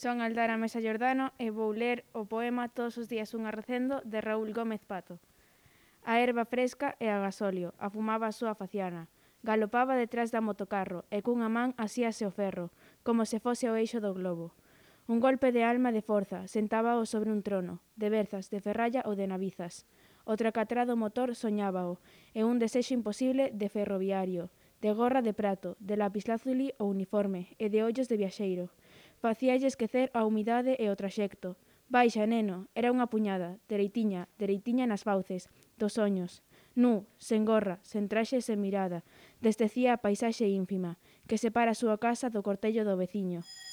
Son Aldara Mesa Giordano e vou ler o poema Todos os días un arrecendo de Raúl Gómez Pato. A erva fresca e a gasóleo afumaba a súa faciana. Galopaba detrás da motocarro e cunha man asíase o ferro, como se fose o eixo do globo. Un golpe de alma de forza sentábao sobre un trono, de berzas, de ferralla ou de navizas. O tracatrado motor soñábao, e un desexo imposible de ferroviario, de gorra de prato, de lapislázuli ou uniforme e de ollos de viaxeiro. Facíalle esquecer a humidade e o traxecto. Baixa, neno, era unha puñada, dereitiña, dereitiña nas fauces, dos soños. Nu, sen gorra, sen traxe e sen mirada, destecía a paisaxe ínfima, que separa a súa casa do cortello do veciño.